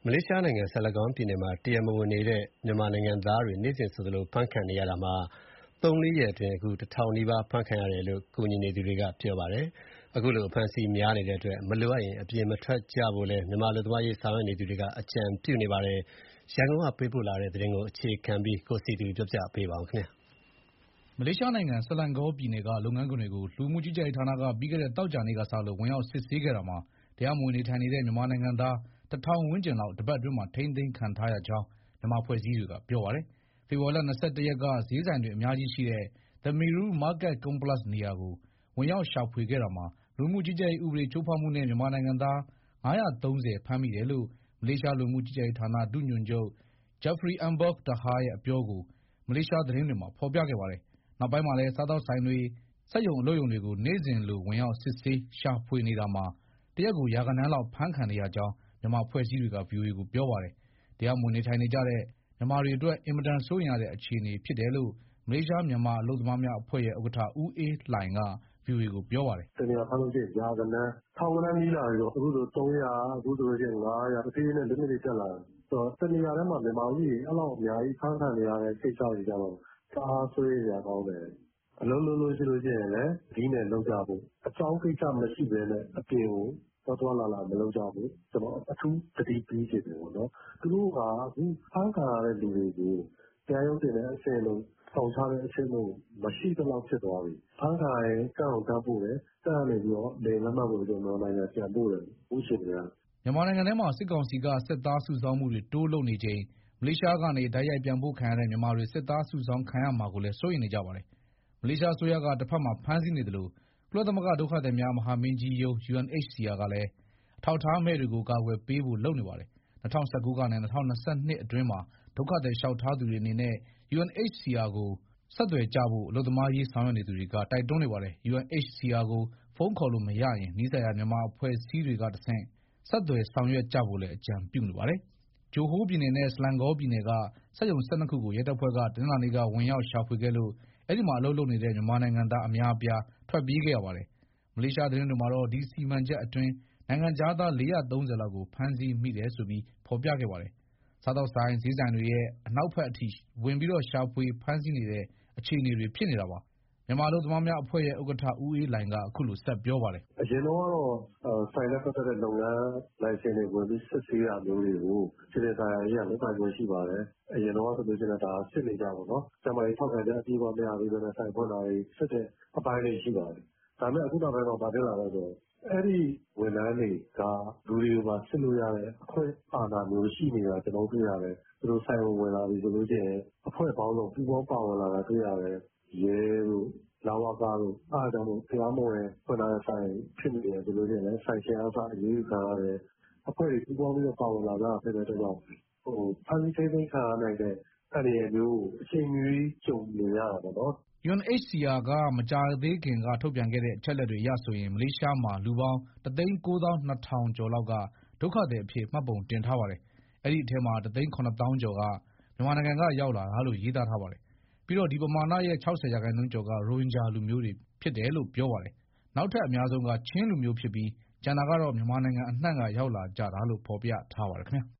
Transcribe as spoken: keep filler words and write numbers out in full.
လေးရှားနိုင်ငံ Selangor ပြည်နယ်မှာ တရားမဝင်နေတဲ့မြန်မာနိုင်ငံသားတွေ နေ့စဉ်ဆိုသလို ဖမ်းခံနေရတာမှာ သုံး လေးရက်အတွင်း ၁,၀၀၀ နီးပါး ဖမ်းခံရတယ်လို့ ကူညီနေသူတွေက ပြောပါတယ်။ အခုလို အဖမ်းအဆီးများနေတဲ့အတွက် မလိုအပ်ရင် အပြင်မထွက်ကြဖို့လည်း မြန်မာအလုပ်သမားအရေး ဆောင်ရွက်နေသူတွေက အကြံပြုနေပါတယ်။ ရန်ကုန်ကပေးပို့တဲ့သတင်းကို အခြေခံပြီး ကိုစည်သူက ပြောပြပါမယ်။ မလေးရှားနိုင်ငံ Selangor ပြည်နယ်က လုပ်ငန်းခွင်တွေကို လူဝင်မှုကြီးကြပ်ရေးဌာနက ပြီးခဲ့တဲ့ သောကြာနေ့ကစလို့ ဝင်ရောက်စစ်ဆေးခဲ့တာမှာ တရားမဝင်နေထိုင်နေတဲ့ မြန်မာနိုင်ငံသား တထောင်ဝန်းကျင်လောက် တပတ်အတွင်းမှာ ထိန်းသိမ်းခံထားရကြောင်း မြန်မာအဖွဲ့အစည်းတွေက ပြောပါတယ်။ ဖေဖော်ဝါရီလ ၂၁ ရက်က ဈေးဆိုင်တွေအများကြီးရှိတဲ့ The Meru Market Complex နေရာကို ဝင်ရောက်ရှာဖွေခဲ့တာမှာ လူဝင်မှုကြီးကြပ်ရေး ဥပဒေချိုးဖောက်မှုနဲ့ မြန်မာနိုင်ငံသား ၅၃၀ ဖမ်းမိတယ်လို့ မလေးရှား လူဝင်မှုကြီးကြပ်ရေးဌာန ဒုညွှန်ချုပ် Jafri Embok Taha ရဲ့ အပြောကို မလေးရှားသတင်းတွေမှာ ဖော်ပြခဲ့ပါတယ်။ နောက်ပိုင်းမှာလည်း စားသောက်ဆိုင်တွေ၊ စက်ရုံအလုပ်ရုံတွေကို နေ့စဉ်လို ဝင်ရောက်စစ်ဆေး ရှာဖွေနေတာမှာ တရက်ကို ရာဂဏန်းလောက် ဖမ်းခံနေရကြောင်း မြန်မာအဖွဲ့အစည်းတွေက ဗွီအိုအေကို ပြောပါတယ်။ တရားမဝင်နေထိုင်နေကြတဲ့ မြန်မာတွေအတွက် အင်မတန်စိုးရိမ်ရတဲ့ အခြေအနေဖြစ်တယ်လို့ မလေးရှားမြန်မာအလုပ်သမားများအဖွဲ့ရဲ့ ဥက္ကဋ္ဌ ဦးအေးလှိုင်က ဗွီအိုအေကို ပြောပါတယ်။ "တနေရာဖမ်းလို့ရှိရင် ရာဂဏန်း၊ ထောင်ဂဏန်းနီးလာပြီပေါ့။ အခုဆို သုံးရာ၊ အခုဆိုရင် ငါးရာ တဖြည်းဖြည်းနဲ့ Limit တွေတက်လာတယ်။ ဆိုတော့ တနေရာတည်းမှာ မြန်မာဦးရေ အဲလောက်အများကြီး ဖမ်းခံနေရတဲ့ ကိစ္စတွေကျတော့ တအားစိုးရိမ်စရာကောင်းတယ်။ အလုပ်လုပ်လို့ရှိရင်လည်း သတိနဲ့လုပ်ကြဖို့။ အကြောင်းကိစ္စမရှိဘဲနဲ့ အပြင်ကို သွားသွားလာလာ မလုပ်ကြဖို့ ကျနော် အထူးသတိပေးချင်တယ်ပေါ့နော်။ သူတို့က အခုဖမ်းခံရတဲ့လူတွေကို တရားရုံးတင်တဲ့အဆင့်တို့ ထောင်ချတဲ့အဆင့်တို့ မရှိသလောက်ဖြစ်သွားပြီ။ ဖမ်းခံရရင် တပ်ကို တပ်ပို့တယ်၊ တပ်ကနေပြီးတော့ လေယာဉ်လက်မှတ်ဝယ်ပြီး မြန်မာနိုင်ငံပြန်ပို့တယ် အခုအခြေအနေက။ " မြန်မာနိုင်ငံထဲမှာ စစ်ကောင်စီက စစ်သားစုဆောင်းမှုတွေ တိုးလုပ်နေချိန် မလေးရှားကနေ တိုက်ရိုက်ပြန်ပို့ခံရတဲ့ မြန်မာတွေ စစ်သားစုဆောင်းခံရမှာကိုလည်း စိုးရိမ်နေကြပါတယ်။ မလေးရှားအစိုးရက တဘက်မှာ ဖမ်းဆီးနေသလို ကုလသမဂ္ဂ ဒုက္ခသည်များ မဟာမင်းကြီးရုံး U N H C R ကလည်း အထောက်အထားမဲ့တွေကို ကာကွယ်ပေးဖို့ လုပ်နေပါတယ်။ ၂၀၁၉ ကနေ ၂၀၂၂ အတွင်းမှာ ဒုက္ခသည်လျှောက်ထားသူတွေအနေနဲ့ U N H C R ကို ဆက်သွယ်ကြဖို့ အလုပ်သမားရေး ဆောင်ရွက်နေသူတွေက တိုက်တွန်းနေပါတယ်။ U N H C R ကို ဖုန်းခေါ်လို့မရရင် နီးစပ်ရာ မြန်မာအဖွဲ့အစည်းတွေကတဆင့် ဆက်သွယ်ဆောင်ရွက်ကြဖို့လည်း အကြံပြုနေပါတယ်။ ဂျိုဟိုးပြည်နယ်နဲ့ Selangor ပြည်နယ်က စက်ရုံ ၁၂ ခုကို ရဲတပ်ဖွဲ့က တနင်္လာနေ့က ဝင်ရောက်ရှာဖွေခဲ့လို့ အဲဒီမှာ အလုပ်လုပ်နေတဲ့ မြန်မာနိုင်ငံသား အများအပြား ထွက်ပြေးခဲ့ရပါတယ်။ မလေးရှားသတင်းတွေမှာတော့ ဒီစီမံချက်အတွင်း နိုင်ငံခြားသား ၄၃၀ လောက်ကို ဖမ်းဆီးမိတယ်ဆိုပြီး ဖော်ပြခဲ့ပါတယ်။ စားသောက်ဆိုင်၊ ဈေးဆိုင်တွေရဲ့ အနောက်ဘက်အထိ ဝင်ပြီး ရှာဖွေဖမ်းဆီးနေတဲ့ အခြေအနေတွေ ဖြစ်နေတာပါ။ မြန်မာအလုပ်သမားများအဖွဲ့ရဲ့ ဥက္ကဋ္ဌ ဦးအေးလှိုင်က အခုလို ဆက်ပြောပါတယ်။ "အရင်တုန်းကတော့ ဆိုင်နဲ့ပတ်သက်တဲ့ လုပ်ငန်းလိုင်စင်တွေ ဝင်ပြီးစစ်ဆေးတာမျိုးတွေကို စည်ပင်သာယာရေးက လုပ်ပိုင်ခွင့်ရှိပါတယ်။ အရင်တုန်းကဆိုရင်လည်း ဒါစစ်နေကျပေါ့နော်။ ကျန်းမာရေးထောက်ခံချက် အပြည့်အဝမရသေးဘဲနဲ့ ဆိုင်ဖွင့်တာတွေ စစ်တဲ့အပိုင်းတွေရှိပါတယ်။ ဒါပေမဲ့ အခုနောက်ပိုင်းမှာ ဘာဖြစ်လာလဲဆိုတော့ အဲဒီဝန်ထမ်းတွေက လူတွေကိုပါ စစ်လို့ရတဲ့ အခွင့်အာဏာမျိုးရှိနေတာ ကျနော်တို့တွေ့ရတယ်။ သူတို့ဆိုင်ကိုဝင်လာပြီဆိုရင် အဖွဲ့ပေါင်းစုံ ပူးပေါင်းပါဝင်လာတာတွေ့ရတယ်။ ရဲတို့၊ လဝကတို့ အဲဒါကြောင့်မို့ တရားမဝင်ဖွင့်ထားတဲ့ဆိုင် ဖြစ်နေတယ်ဆိုရင်လည်း ဆိုင်ရှင်ကအစ အရေးယူခံရတယ်။ အဖွဲ့တွေပူးပေါင်းပြီး ပါဝင်လာကြတာဖြစ်တဲ့အတွက်ကြောင့် ဖမ်းဆီးထိန်းသိမ်းခံရနိုင်တဲ့ အန္တရာယ်မျိုးကို အချိန်မရွေးကြုံနေရတာပေါ့နော်။ " U N H C R က မကြာသေးခင်က ထုတ်ပြန်ခဲ့တဲ့ အချက်အလက်တွေအရဆိုရင် မလေးရှားမှာ လူပေါင်း ၁၉၂,၀၀၀ ကျော်လောက်က ဒုက္ခသည်အဖြစ် မှတ်ပုံတင်ထားပါတယ်။ အဲဒီအထဲမှာ ၁၇၀,၀၀၀ ကျော်က မြန်မာနိုင်ငံက ရောက်လာတာလို့ ရေးသားထားပါတယ်။ ပြီးတော့ ဒီပမာဏရဲ့ ၆၀ ရာခိုင်နှုန်းကျော်က ရိုဟင်ဂျာလူမျိုးတွေ ဖြစ်တယ်လို့ ပြောပါတယ်။ နောက်ထပ်အများဆုံးက ချင်းလူမျိုးဖြစ်ပြီး ကျန်တာကတော့ မြန်မာနိုင်ငံအနှံ့က ရောက်လာကြတာလို့ ဖော်ပြထားပါတယ်ခင်ဗျာ